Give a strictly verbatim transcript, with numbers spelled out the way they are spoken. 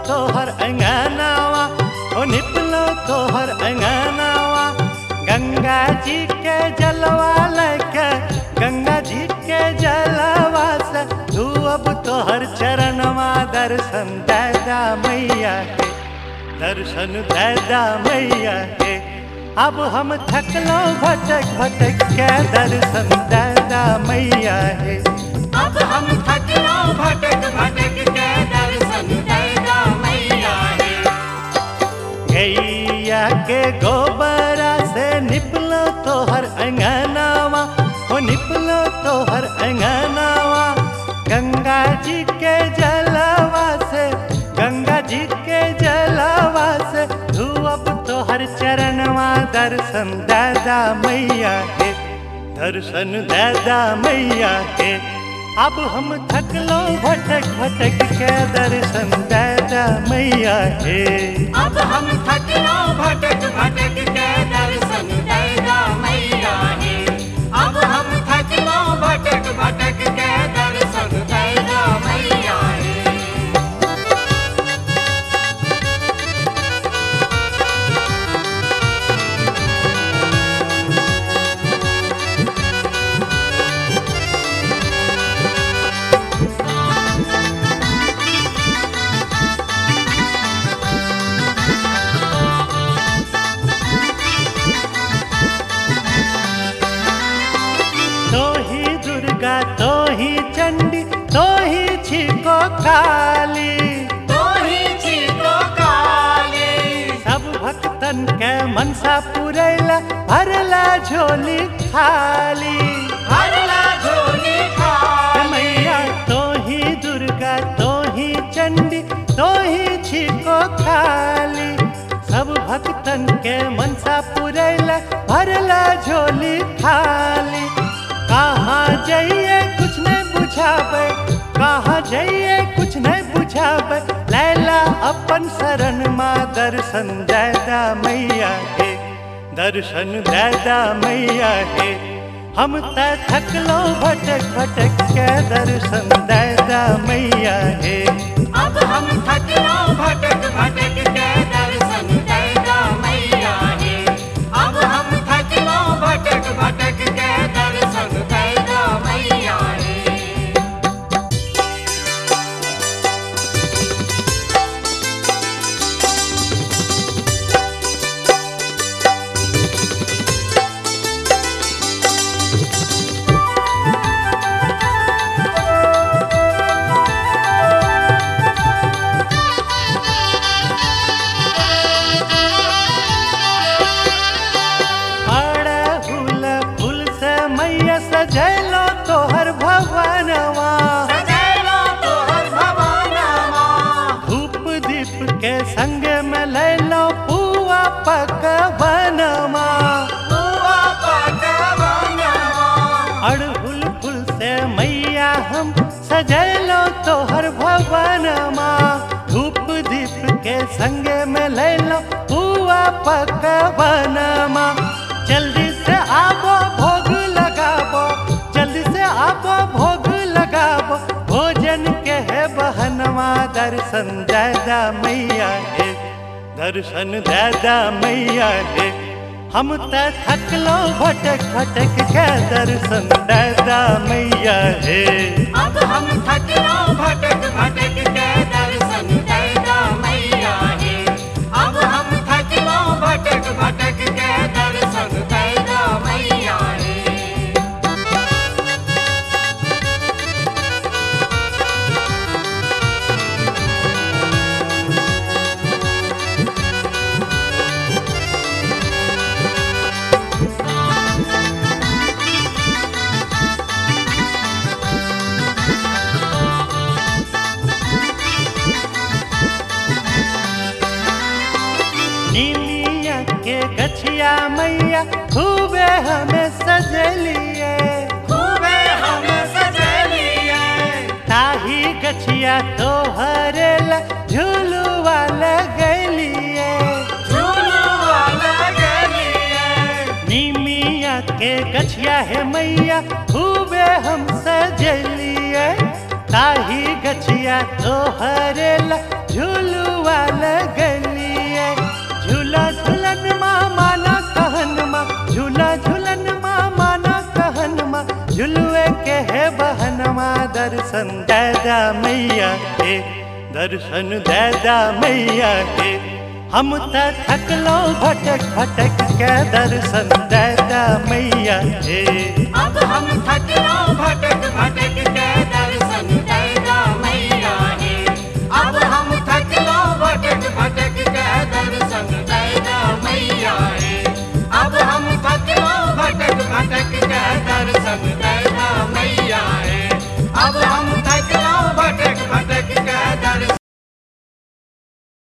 तोहर अंगनावा, ओ निपलो तोहर अंगनावा। गंगा जी के जलवा लेके, गंगा जी के जलवा से धूप तोहर चरणवा। दर्शन दादा मैया के, दर्शन दादा मैया के। अब हम थकलो भटक भटक के, दर्शन दादा मैया है। अब हम थकलो भटक भटक के, दर्शन दादा मैया है। गैया के गोबरा से निपलो तोहर अंगनावा, ओ निपलो तोहर अंगनावा। गंगा जी के जलवा से, गंगा जी के जलवा से धूप तोहर चरणवा। दर्शन दादा मैया के, दर्शन दादा मैया के। अब हम थकलो भटक भटक के, दर्शन दादा मैया है। अब हम थकलो भटक भटक के, दर्शन दादा मैया है। अब हम थकलो भटक भटक के, दर्शन दादा मैया है। तो ही चंडी, तो ही छिको काली, तो ही छिको काली। सब भक्तन के मनसा पुरैला, भरला झोली खाली, भरला झोली खाली। मैया तो ही दुर्गा, तो ही चंडी, तो ही छिको काली। सब भक्तन के मनसा पुरैला, भरला झोली खाली। कहाँ जाइए कुछ नहीं बुझावे, कहाँ जाइए कुछ नहीं बुझावे। लैला अपन शरण माँ, दर्शन दादा मैया है। दर्शन दादा मैया है। हम त थकलो भटक भटक के, दर्शन दादा मैया है। अब हम थकलो भटक भटक के, दर्शन दादा मैया है। अब हम थकलो भटक भटक के, दर्शन दादा मैया है। सजैलो तोहर भवनवा, सजैलो तोहर भवनवा। धूप दीप के संग में लैलो पुआ पकवनवा, पुआ पकवनवा। अड़हुल फूल से मैया हम सजैलो तोहर भवनवा। धूप दीप के संग में लैलो पुआ पकवनवा। जल्दी से आबो भोग लगाबो, जल्दी से आबो भोग लगाबो। भोजन के है बहनवा, दर्शन दादा मैया है। दर्शन दादा मैया है। हम त थकलो भटक भटक के, दर्शन दादा मैया है। अब हम थकलो भटक भटक के, दर्शन दादा मैया है। अब हम थकलो भटक भटक के, दर्शन दादा मैया है। नीलिया के गछिया मैया खूबे हमें सजलिए, खूबे हमें सजलिए। ताही गछिया तोहरे ला झूलुआ लगलिए, झूलुआ लगलिए। के गछिया है मैया खूबे हम सजलिए, ताही गछिया तोहरेला झुलुआ लगलिए। झूला झूलन माँ माना कहन माँ, झूला झूलन माँ माना कहन माँ, झुलुए के है बहन माँ। दर्शन दादा मैया के, दर्शन दादा मैया के, हम त थकलो भटक भटक के। दर्शन दादा मैया के, अब हम थकलो भटक भटक के। दर्शन दादा मैया हे, अब हम थकलो भटक भटक के। दर्शन दादा मैया हे, अब हम थकलो भटक भटक के। दर्शन